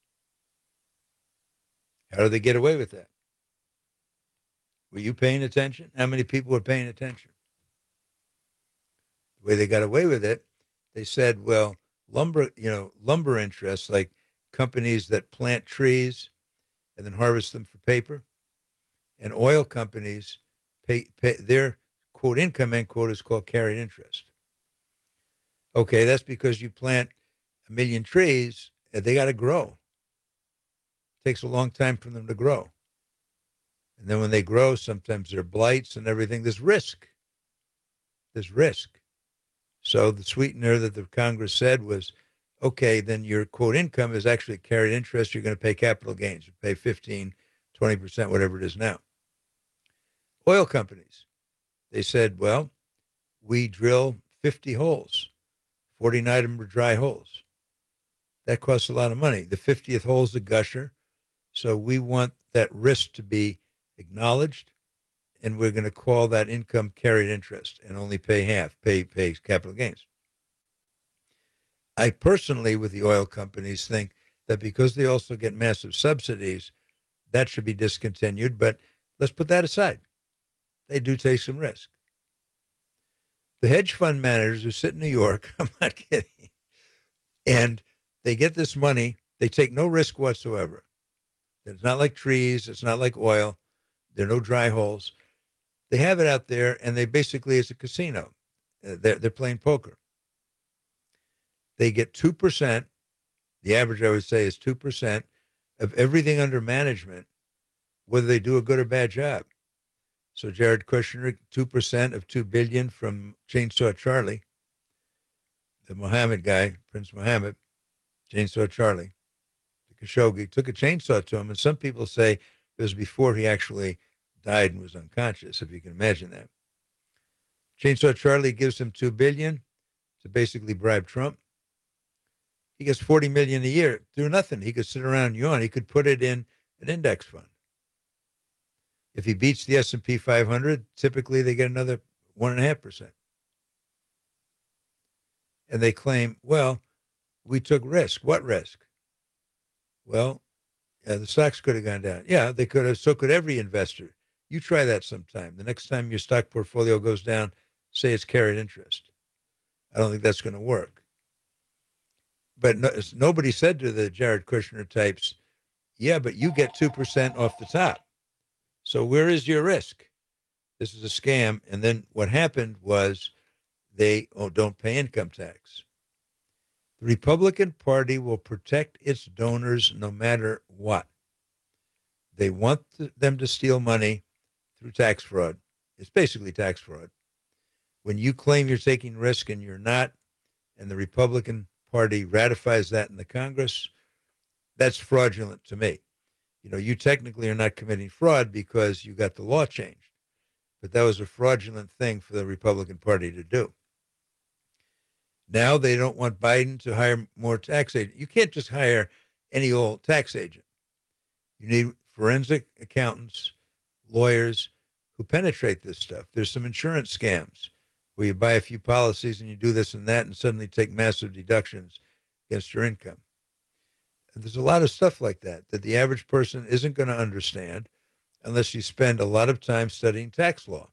How do they get away with that? Were you paying attention? How many people were paying attention? The way they got away with it, they said, well, lumber interests, like companies that plant trees and then harvest them for paper, and oil companies pay their, quote, income, end quote, is called carried interest. Okay, that's because you plant 1 million trees, and they got to grow. It takes a long time for them to grow. And then when they grow, sometimes there are blights and everything. There's risk. There's risk. So the sweetener that the Congress said was, okay, then your, quote, income is actually carried interest. You're going to pay capital gains. You pay 15, 20%, whatever it is now. Oil companies, they said, well, we drill 50 holes. 49 of them are dry holes. That costs a lot of money. The 50th hole is a gusher. So we want that risk to be acknowledged, and we're going to call that income carried interest and only pay half, pay capital gains. I personally, with the oil companies, think that because they also get massive subsidies, that should be discontinued. But let's put that aside. They do take some risk. The hedge fund managers who sit in New York, I'm not kidding, and they get this money, they take no risk whatsoever. It's not like trees. It's not like oil. There are no dry holes. They have it out there, and they basically, it's a casino. They're playing poker. They get 2%. The average, I would say, is 2% of everything under management, whether they do a good or bad job. So Jared Kushner, 2% of $2 billion from Chainsaw Charlie, the Muhammad guy, Prince Muhammad, Chainsaw Charlie, the Khashoggi, took a chainsaw to him, and some people say it was before he actually died and was unconscious, if you can imagine that. Chainsaw Charlie gives him $2 billion to basically bribe Trump. He gets $40 million a year. Do nothing. He could sit around and yawn. He could put it in an index fund. If he beats the S&P 500, typically they get another 1.5%. And they claim, well, we took risk. What risk? Well, the stocks could have gone down. Yeah, they could have. So could every investor. You try that sometime. The next time your stock portfolio goes down, say it's carried interest. I don't think that's going to work. But nobody said to the Jared Kushner types, yeah, but you get 2% off the top. So where is your risk? This is a scam. And then what happened was they don't pay income tax. The Republican Party will protect its donors no matter what. They want them to steal money through tax fraud. It's basically tax fraud. When you claim you're taking risk and you're not, and the Republican Party ratifies that in the Congress, that's fraudulent to me. You know, you technically are not committing fraud because you got the law changed. But that was a fraudulent thing for the Republican Party to do. Now they don't want Biden to hire more tax agents. You can't just hire any old tax agent. You need forensic accountants, lawyers who penetrate this stuff. There's some insurance scams where you buy a few policies and you do this and that and suddenly take massive deductions against your income. And there's a lot of stuff like that the average person isn't going to understand unless you spend a lot of time studying tax law.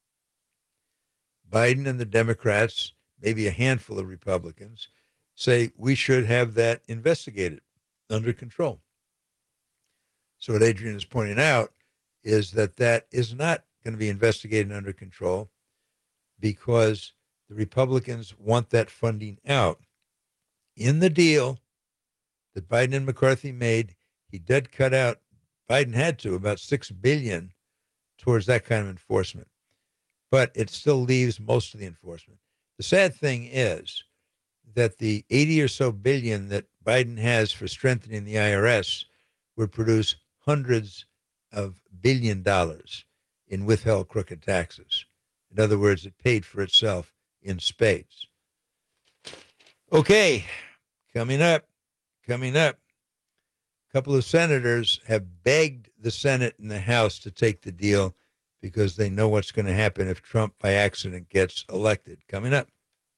Biden and the Democrats, maybe a handful of Republicans, say we should have that investigated under control. So what Adrian is pointing out is that is not going to be investigated under control because the Republicans want that funding out. In the deal that Biden and McCarthy made, he did cut out, Biden had to, about $6 billion towards that kind of enforcement. But it still leaves most of the enforcement. The sad thing is that the 80 or so billion that Biden has for strengthening the IRS would produce hundreds of $billion in withheld crooked taxes. In other words, it paid for itself in spades. Okay, coming up. A couple of senators have begged the Senate and the House to take the deal because they know what's going to happen if Trump by accident gets elected. Coming up.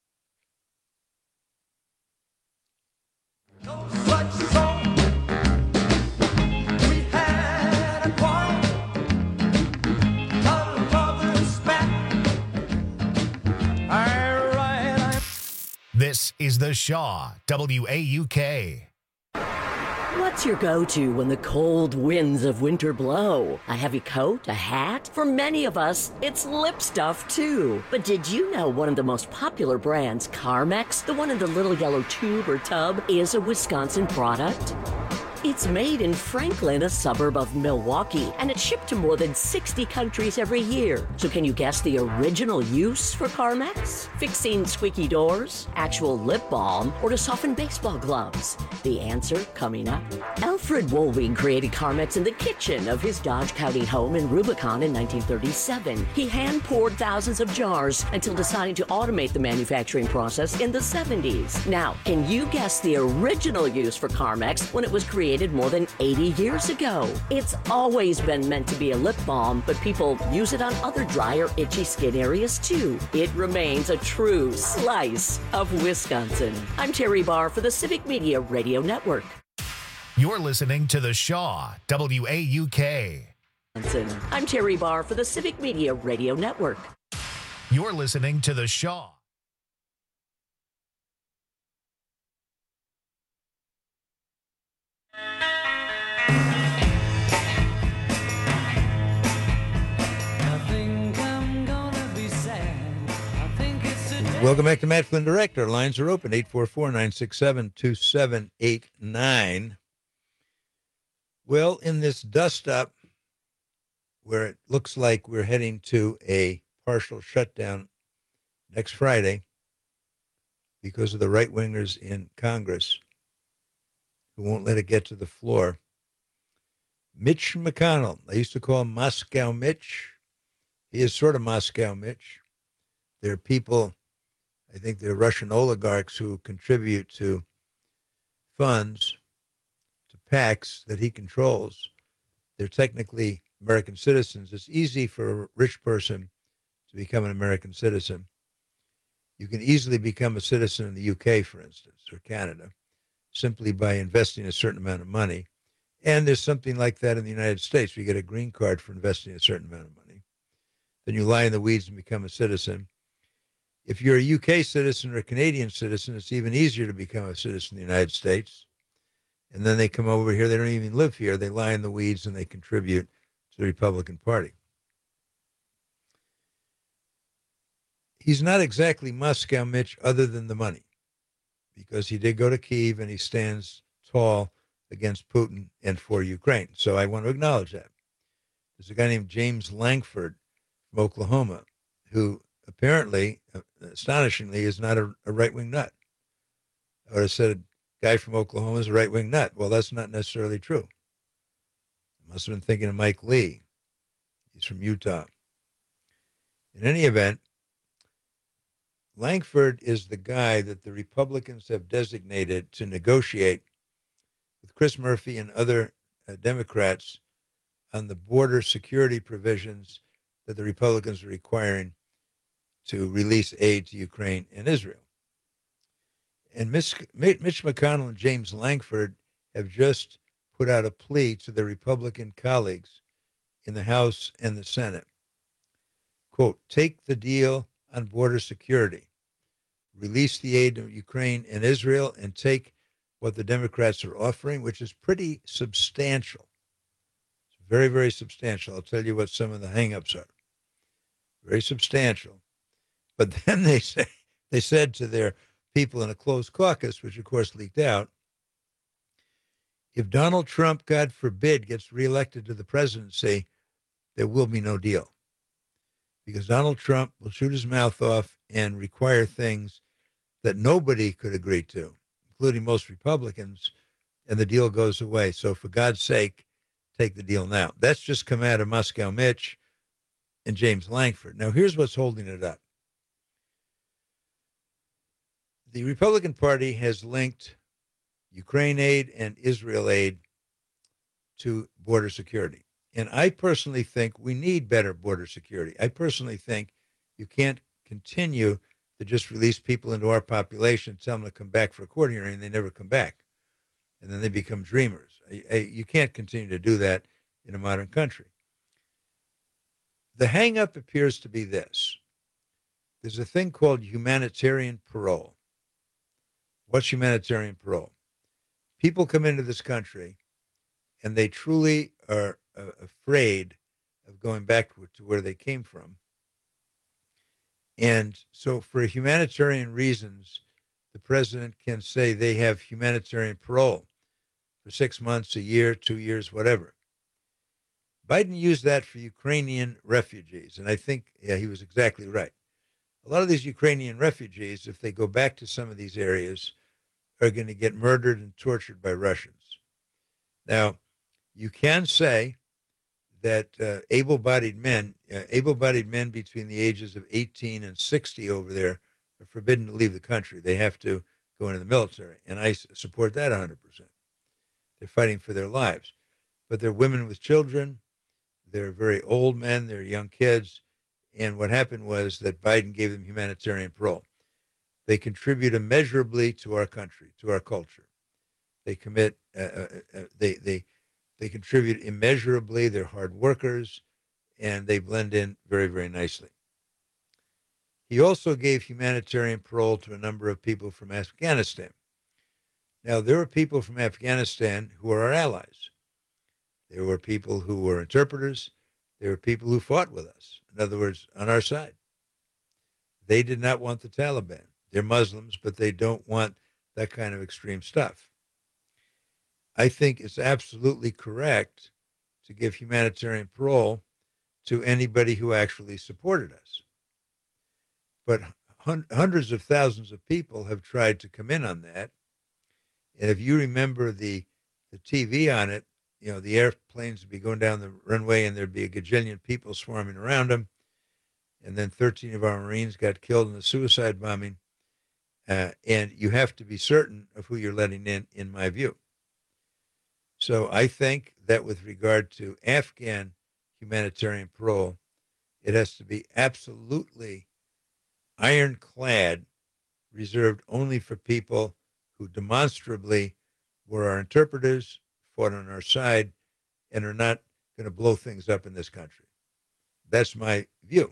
This is the Shaw WAUK. What's your go-to when the cold winds of winter blow? A heavy coat? A hat? For many of us, it's lip stuff too. But did you know one of the most popular brands, Carmex, the one in the little yellow tube or tub, is a Wisconsin product? It's made in Franklin, a suburb of Milwaukee, and it's shipped to more than 60 countries every year. So can you guess the original use for Carmex? Fixing squeaky doors, actual lip balm, or to soften baseball gloves? The answer coming up. Alfred Woolwing created Carmex in the kitchen of his Dodge County home in Rubicon in 1937. He hand-poured thousands of jars until deciding to automate the manufacturing process in the 70s. Now, can you guess the original use for Carmex when it was created more than 80 years ago? It's always been meant to be a lip balm, but people use it on other dry or itchy skin areas too. It remains a true slice of Wisconsin. I'm Terry Barr for the Civic Media Radio Network. You're listening to The Shaw, WAUK. I'm Terry Barr for the Civic Media Radio Network. You're listening to The Shaw. Welcome back to Matt Flynn Direct. Our lines are open, 844-967-2789. Well, in this dust-up, where it looks like we're heading to a partial shutdown next Friday because of the right-wingers in Congress who won't let it get to the floor, Mitch McConnell, I used to call him Moscow Mitch. He is sort of Moscow Mitch. There are people, I think they're Russian oligarchs who contribute to funds, to PACs that he controls. They're technically American citizens. It's easy for a rich person to become an American citizen. You can easily become a citizen in the UK, for instance, or Canada, simply by investing a certain amount of money. And there's something like that in the United States. You get a green card for investing a certain amount of money. Then you lie in the weeds and become a citizen. If you're a UK citizen or a Canadian citizen, it's even easier to become a citizen in the United States. And then they come over here. They don't even live here. They lie in the weeds and they contribute to the Republican Party. He's not exactly Moscow Mitch other than the money, because he did go to Kyiv and he stands tall against Putin and for Ukraine. So I want to acknowledge that. There's a guy named James Lankford from Oklahoma who apparently, astonishingly, is not a right-wing nut. I would have said a guy from Oklahoma is a right-wing nut. Well, that's not necessarily true. I must have been thinking of Mike Lee. He's from Utah. In any event, Lankford is the guy that the Republicans have designated to negotiate with Chris Murphy and other Democrats on the border security provisions that the Republicans are requiring to release aid to Ukraine and Israel. And Mitch McConnell and James Lankford have just put out a plea to their Republican colleagues in the House and the Senate. Quote, take the deal on border security, release the aid to Ukraine and Israel, and take what the Democrats are offering, which is pretty substantial. It's very, very substantial. I'll tell you what some of the hangups are. Very substantial. But then they said to their people in a closed caucus, which of course leaked out, if Donald Trump, God forbid, gets reelected to the presidency, there will be no deal. Because Donald Trump will shoot his mouth off and require things that nobody could agree to, including most Republicans, and the deal goes away. So for God's sake, take the deal now. That's just come out of Moscow Mitch and James Lankford. Now, here's what's holding it up. The Republican Party has linked Ukraine aid and Israel aid to border security. And I personally think we need better border security. I personally think you can't continue to just release people into our population, tell them to come back for a court hearing, and they never come back. And then they become dreamers. You can't continue to do that in a modern country. The hang-up appears to be this. There's a thing called humanitarian parole. What's humanitarian parole? People come into this country and they truly are afraid of going back to where they came from. And so for humanitarian reasons, the president can say they have humanitarian parole. for 6 months, a year, 2 years, whatever. Biden used that for Ukrainian refugees, and I think, he was exactly right. A lot of these Ukrainian refugees, if they go back to some of these areas, are going to get murdered and tortured by Russians. Now, you can say that able-bodied men between the ages of 18 and 60 over there are forbidden to leave the country. They have to go into the military, and I support that 100%. They're fighting for their lives. But they're women with children, they're very old men, they're young kids, and what happened was that Biden gave them humanitarian parole. They contribute immeasurably to our country, to our culture. They contribute immeasurably. They're hard workers, and they blend in very, very nicely. He also gave humanitarian parole to a number of people from Afghanistan. Now, there were people from Afghanistan who are our allies. There were people who were interpreters. There were people who fought with us. In other words, on our side. They did not want the Taliban. They're Muslims, but they don't want that kind of extreme stuff. I think it's absolutely correct to give humanitarian parole to anybody who actually supported us. But hundreds of thousands of people have tried to come in on that. And if you remember the TV on it, you know, the airplanes would be going down the runway and there'd be a gajillion people swarming around them. And then 13 of our Marines got killed in a suicide bombing. And you have to be certain of who you're letting in my view. So I think that with regard to Afghan humanitarian parole, it has to be absolutely ironclad, reserved only for people who demonstrably were our interpreters, fought on our side, and are not going to blow things up in this country. That's my view.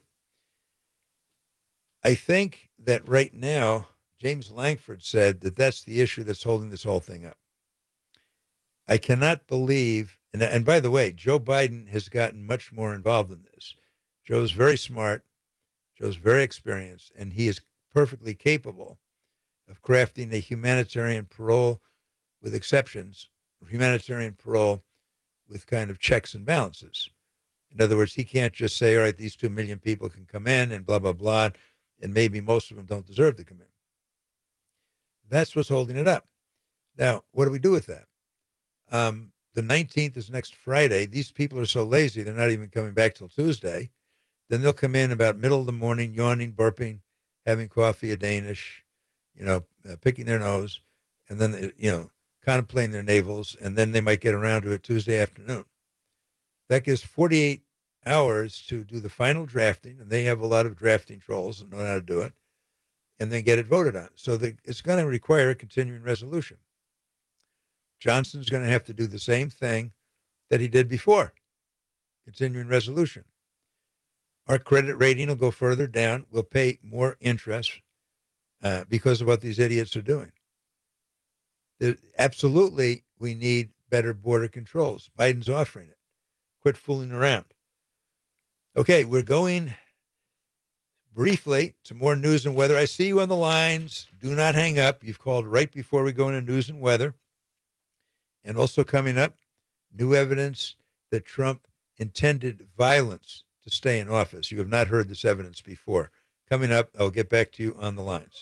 I think that right now, James Langford said that that's the issue that's holding this whole thing up. I cannot believe, and by the way, Joe Biden has gotten much more involved in this. Joe's very smart, Joe's very experienced, and he is perfectly capable of crafting a humanitarian parole with exceptions, humanitarian parole with kind of checks and balances. In other words, he can't just say, all right, these 2 million people can come in and blah, blah, blah, and maybe most of them don't deserve to come in. That's what's holding it up. Now, what do we do with that? The 19th is next Friday. These people are so lazy, they're not even coming back till Tuesday. Then they'll come in about middle of the morning, yawning, burping, having coffee, a Danish, picking their nose, and then, contemplating their navels, and then they might get around to it Tuesday afternoon. That gives 48 hours to do the final drafting, and they have a lot of drafting trolls and know how to do it, and then get it voted on. So it's going to require a continuing resolution. Johnson's going to have to do the same thing that he did before, continuing resolution. Our credit rating will go further down. We'll pay more interest because of what these idiots are doing. Absolutely, we need better border controls. Biden's offering it. Quit fooling around. Okay, we're going briefly to more news and weather. I see you on the lines. Do not hang up. You've called right before we go into news and weather. And also coming up, new evidence that Trump intended violence to stay in office. You have not heard this evidence before. Coming up, I'll get back to you on the lines.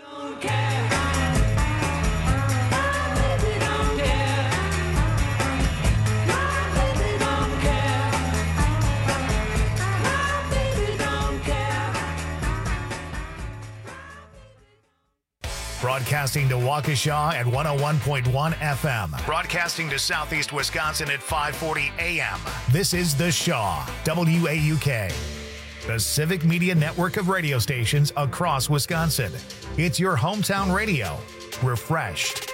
Broadcasting to Waukesha at 101.1 FM. Broadcasting to Southeast Wisconsin at 540 AM. This is The Shaw, WAUK. The Civic Media network of radio stations across Wisconsin. It's your hometown radio. Refreshed.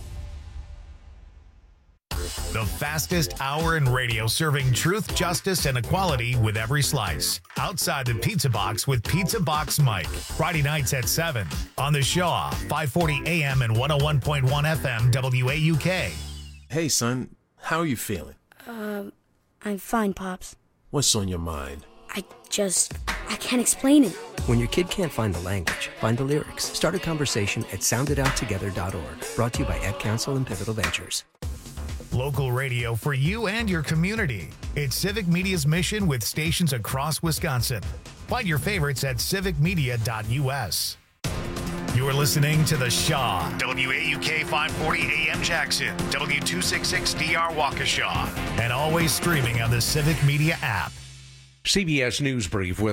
The fastest hour in radio, serving truth, justice, and equality with every slice. Outside the Pizza Box with Pizza Box Mike. Friday nights at 7 on The Shaw, 540 AM and 101.1 FM WAUK. Hey, son, how are you feeling? I'm fine, Pops. What's on your mind? I can't explain it. When your kid can't find the language, find the lyrics. Start a conversation at sounditouttogether.org. Brought to you by Ad Council and Pivotal Ventures. Local radio for you and your community. It's Civic Media's mission with stations across Wisconsin. Find your favorites at civicmedia.us. You're listening to The Shaw, WAUK 540 AM Jackson, W266DR Waukesha, and always streaming on the Civic Media app. CBS News Brief with